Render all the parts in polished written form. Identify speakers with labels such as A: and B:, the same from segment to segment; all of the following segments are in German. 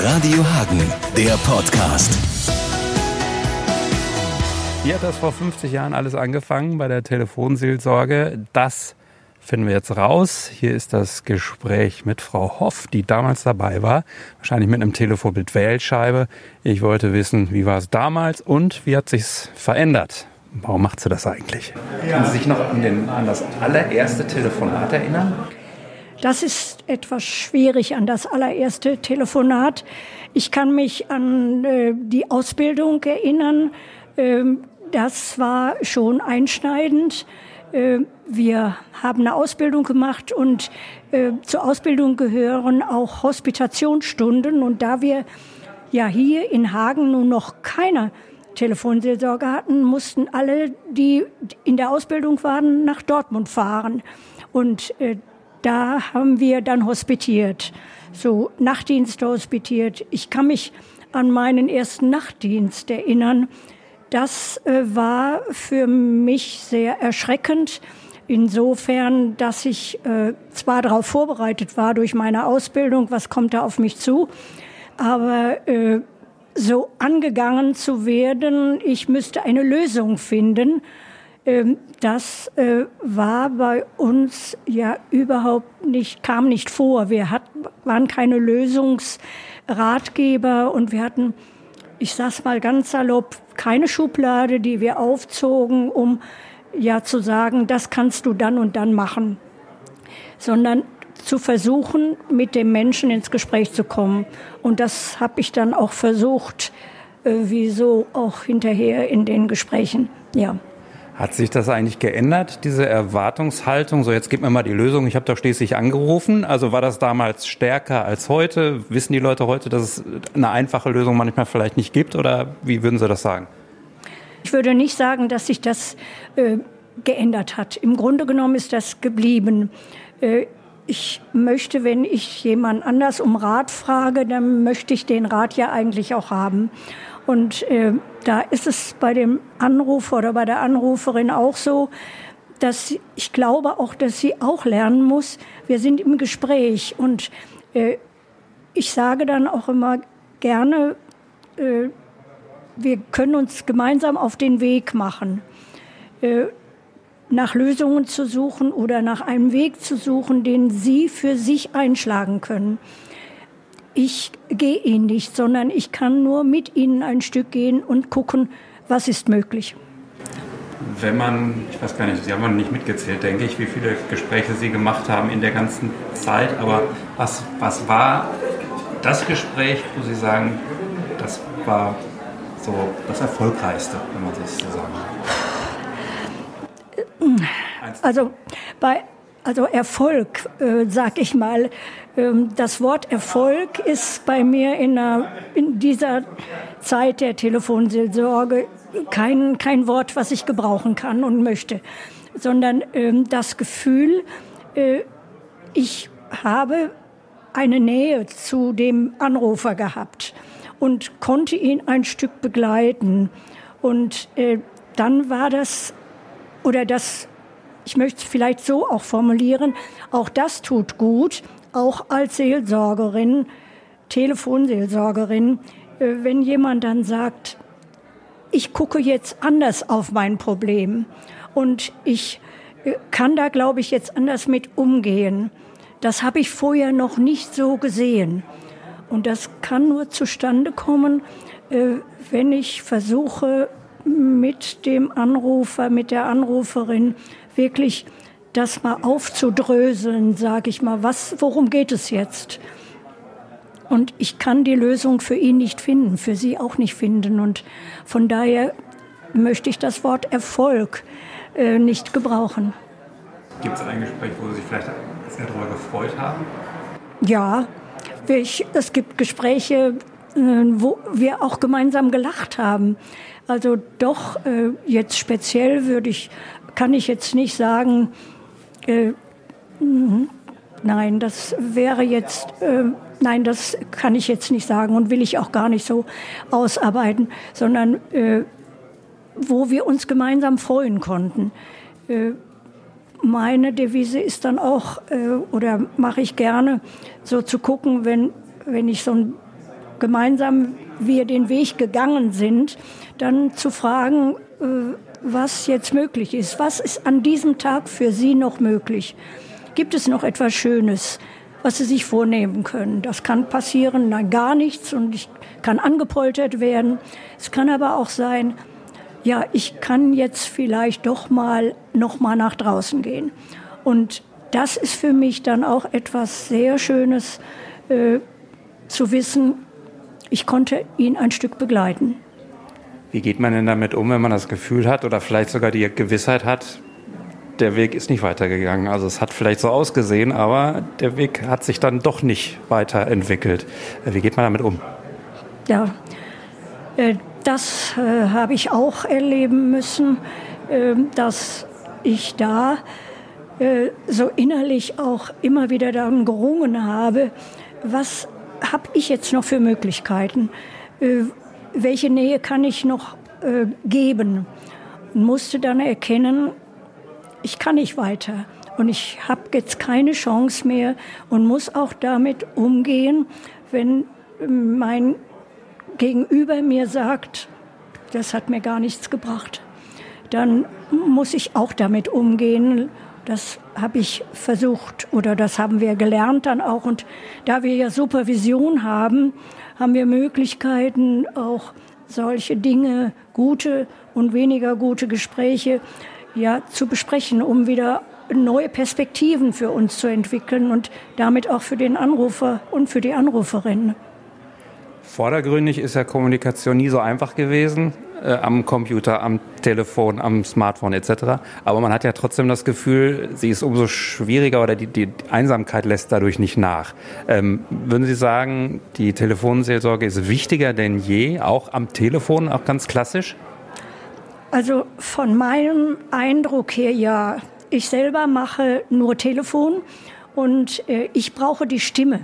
A: Radio Hagen, der Podcast.
B: Hier hat das vor 50 Jahren alles angefangen bei der Telefonseelsorge. Das finden wir jetzt raus. Hier ist das Gespräch mit Frau Hoff, die damals dabei war. Wahrscheinlich mit einem Telefon mit Wählscheibe. Ich wollte wissen, wie war es damals und wie hat sich's verändert? Warum macht sie das eigentlich? Können Sie sich noch an das allererste Telefonat erinnern?
C: Das ist etwas schwierig, an das allererste Telefonat. Ich kann mich an die Ausbildung erinnern. Das war schon einschneidend. Wir haben eine Ausbildung gemacht und zur Ausbildung gehören auch Hospitationsstunden. Und da wir ja hier in Hagen nun noch keine Telefonseelsorge hatten, mussten alle, die in der Ausbildung waren, nach Dortmund fahren. Und da haben wir dann hospitiert, so Nachtdienste hospitiert. Ich kann mich an meinen ersten Nachtdienst erinnern. Das war für mich sehr erschreckend, insofern, dass ich zwar darauf vorbereitet war durch meine Ausbildung, was kommt da auf mich zu, aber so angegangen zu werden, ich müsste eine Lösung finden, das war bei uns ja überhaupt nicht, kam nicht vor. Wir waren keine Lösungsratgeber und wir hatten, ich sag's mal ganz salopp, keine Schublade, die wir aufzogen, um ja zu sagen, das kannst du dann und dann machen, sondern zu versuchen, mit dem Menschen ins Gespräch zu kommen. Und das habe ich dann auch versucht, wieso auch hinterher in den Gesprächen, ja.
B: Hat sich das eigentlich geändert, diese Erwartungshaltung? So, jetzt gib mir mal die Lösung, ich habe doch schließlich angerufen. Also war das damals stärker als heute? Wissen die Leute heute, dass es eine einfache Lösung manchmal vielleicht nicht gibt? Oder wie würden Sie das sagen?
C: Ich würde nicht sagen, dass sich das geändert hat. Im Grunde genommen ist das geblieben. Ich möchte, wenn ich jemand anders um Rat frage, dann möchte ich den Rat ja eigentlich auch haben. Und da ist es bei dem Anrufer oder bei der Anruferin auch so, dass ich glaube auch, dass sie auch lernen muss, wir sind im Gespräch. Und ich sage dann auch immer gerne, wir können uns gemeinsam auf den Weg machen, nach Lösungen zu suchen oder nach einem Weg zu suchen, den Sie für sich einschlagen können. Ich gehe Ihnen nicht, sondern ich kann nur mit Ihnen ein Stück gehen und gucken, was ist möglich.
B: Wenn man, ich weiß gar nicht, Sie haben nicht mitgezählt, denke ich, wie viele Gespräche Sie gemacht haben in der ganzen Zeit, aber was war das Gespräch, wo Sie sagen, das war so das Erfolgreichste, wenn man das so sagen
C: kann? Also Erfolg, sag ich mal. Das Wort Erfolg ist bei mir in dieser Zeit der Telefonseelsorge kein Wort, was ich gebrauchen kann und möchte, sondern das Gefühl, ich habe eine Nähe zu dem Anrufer gehabt und konnte ihn ein Stück begleiten. Und dann war das, ich möchte es vielleicht so auch formulieren, auch das tut gut, auch als Seelsorgerin, Telefonseelsorgerin, wenn jemand dann sagt, ich gucke jetzt anders auf mein Problem und ich kann da, glaube ich, jetzt anders mit umgehen. Das habe ich vorher noch nicht so gesehen. Und das kann nur zustande kommen, wenn ich versuche, mit dem Anrufer, mit der Anruferin wirklich das mal aufzudröseln, sage ich mal, worum geht es jetzt? Und ich kann die Lösung für ihn nicht finden, für sie auch nicht finden. Und von daher möchte ich das Wort Erfolg nicht gebrauchen.
B: Gibt es ein Gespräch, wo Sie sich vielleicht sehr darüber gefreut haben?
C: Ja, es gibt Gespräche, wo wir auch gemeinsam gelacht haben. Also doch, jetzt speziell kann ich jetzt nicht sagen, nein, das wäre jetzt, nein, das kann ich jetzt nicht sagen und will ich auch gar nicht so ausarbeiten, sondern wo wir uns gemeinsam freuen konnten. Meine Devise ist dann auch, oder mache ich gerne, so zu gucken, wenn ich so ein gemeinsam wir den Weg gegangen sind, dann zu fragen, was jetzt möglich ist. Was ist an diesem Tag für Sie noch möglich? Gibt es noch etwas Schönes, was Sie sich vornehmen können? Das kann passieren, nein, gar nichts, und ich kann angepoltert werden. Es kann aber auch sein, ja, ich kann jetzt vielleicht doch noch mal nach draußen gehen. Und das ist für mich dann auch etwas sehr Schönes, zu wissen, ich konnte ihn ein Stück begleiten.
B: Wie geht man denn damit um, wenn man das Gefühl hat oder vielleicht sogar die Gewissheit hat, der Weg ist nicht weitergegangen? Also es hat vielleicht so ausgesehen, aber der Weg hat sich dann doch nicht weiterentwickelt. Wie geht man damit um?
C: Ja, das habe ich auch erleben müssen, dass ich da so innerlich auch immer wieder daran gerungen habe, was habe ich jetzt noch für Möglichkeiten? Welche Nähe kann ich noch geben? Und musste dann erkennen, ich kann nicht weiter und ich habe jetzt keine Chance mehr und muss auch damit umgehen, wenn mein Gegenüber mir sagt, das hat mir gar nichts gebracht. Dann muss ich auch damit umgehen. Das habe ich versucht oder das haben wir gelernt dann auch. Und da wir ja Supervision haben, haben wir Möglichkeiten, auch solche Dinge, gute und weniger gute Gespräche, ja, zu besprechen, um wieder neue Perspektiven für uns zu entwickeln und damit auch für den Anrufer und für die Anruferin.
B: Vordergründig ist ja Kommunikation nie so einfach gewesen, am Computer, am Telefon, am Smartphone etc. Aber man hat ja trotzdem das Gefühl, sie ist umso schwieriger oder die Einsamkeit lässt dadurch nicht nach. Würden Sie sagen, die Telefonseelsorge ist wichtiger denn je, auch am Telefon, auch ganz klassisch? Also von meinem Eindruck her ja. Ich selber mache nur Telefon und ich brauche die Stimme.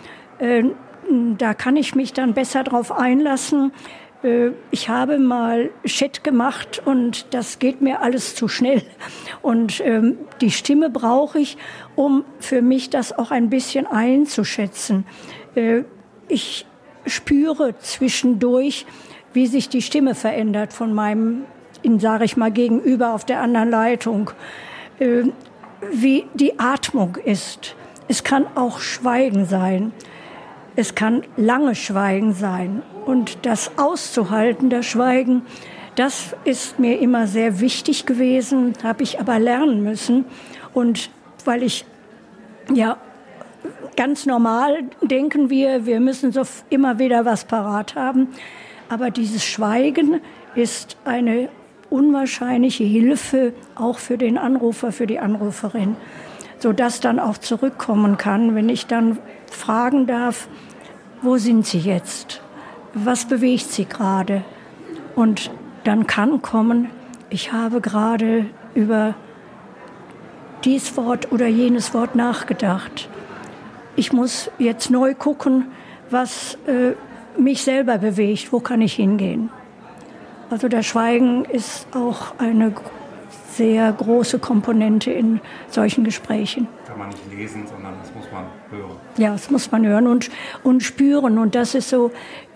B: Da kann ich mich dann besser drauf einlassen. Ich habe mal Chat gemacht und das geht mir alles zu schnell. Und die Stimme brauche ich, um für mich das auch ein bisschen einzuschätzen. Ich spüre zwischendurch, wie sich die Stimme verändert von meinem, sage ich mal, Gegenüber auf der anderen Leitung. Wie die Atmung ist. Es kann auch Schweigen sein. Es kann lange Schweigen sein. Und das auszuhalten, das Schweigen, das ist mir immer sehr wichtig gewesen, habe ich aber lernen müssen. Und weil ich, ja, ganz normal denken wir müssen so immer wieder was parat haben. Aber dieses Schweigen ist eine unwahrscheinliche Hilfe auch für den Anrufer, für die Anruferin, sodass dann auch zurückkommen kann, wenn ich dann fragen darf, wo sind Sie jetzt? Was bewegt Sie gerade? Und dann kann kommen, ich habe gerade über dies Wort oder jenes Wort nachgedacht. Ich muss jetzt neu gucken, was mich selber bewegt, wo kann ich hingehen? Also das Schweigen ist auch eine sehr große Komponente in solchen Gesprächen. Kann man nicht lesen, sondern das muss man hören. Ja, das muss man hören und spüren. Und das ist so,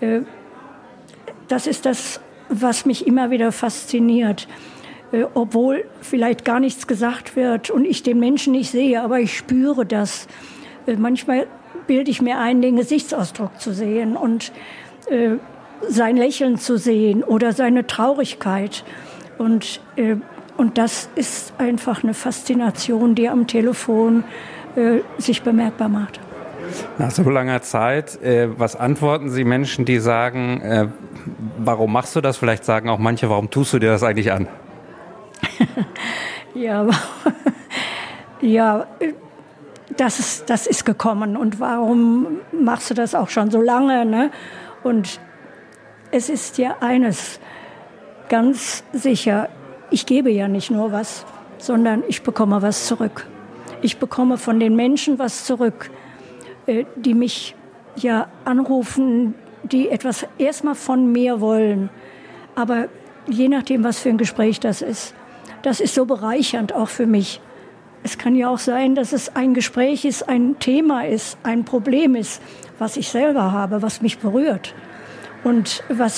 B: das ist das, was mich immer wieder fasziniert. Obwohl vielleicht gar nichts gesagt wird und ich den Menschen nicht sehe, aber ich spüre das. Manchmal bilde ich mir ein, den Gesichtsausdruck zu sehen und sein Lächeln zu sehen oder seine Traurigkeit. Und das ist einfach eine Faszination, die am Telefon sich bemerkbar macht. Nach so langer Zeit, was antworten Sie Menschen, die sagen, warum machst du das? Vielleicht sagen auch manche, warum tust du dir das eigentlich an?
C: Ja, das ist gekommen. Und warum machst du das auch schon so lange? Ne? Und es ist ja eines ganz sicher, ich gebe ja nicht nur was, sondern ich bekomme was zurück. Ich bekomme von den Menschen was zurück, die mich ja anrufen, die etwas erstmal von mir wollen. Aber je nachdem, was für ein Gespräch das ist so bereichernd auch für mich. es kann ja auch sein, dass es ein Gespräch ist, ein Thema ist, ein Problem ist, was ich selber habe, was mich berührt und was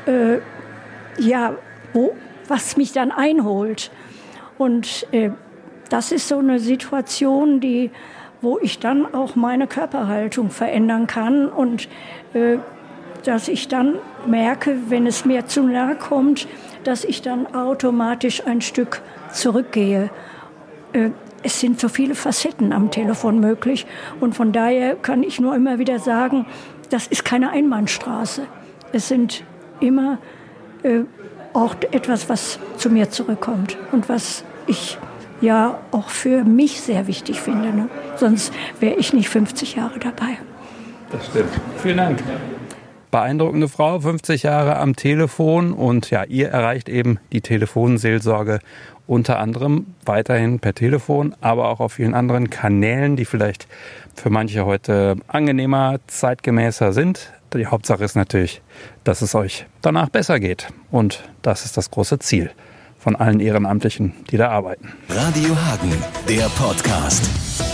C: was mich dann einholt. Und das ist so eine Situation, wo ich dann auch meine Körperhaltung verändern kann und dass ich dann merke, wenn es mir zu nahe kommt, dass ich dann automatisch ein Stück zurückgehe. Es sind so viele Facetten am Telefon möglich und von daher kann ich nur immer wieder sagen, das ist keine Einbahnstraße. Es sind immer auch etwas, was zu mir zurückkommt und was ich ja auch für mich sehr wichtig finde. Ne? Sonst wäre ich nicht 50 Jahre dabei.
B: Das stimmt. Vielen Dank. Beeindruckende Frau, 50 Jahre am Telefon und ja, ihr erreicht eben die Telefonseelsorge unter anderem weiterhin per Telefon, aber auch auf vielen anderen Kanälen, die vielleicht für manche heute angenehmer, zeitgemäßer sind. Die Hauptsache ist natürlich, dass es euch danach besser geht und das ist das große Ziel von allen Ehrenamtlichen, die da arbeiten.
A: Radio Hagen, der Podcast.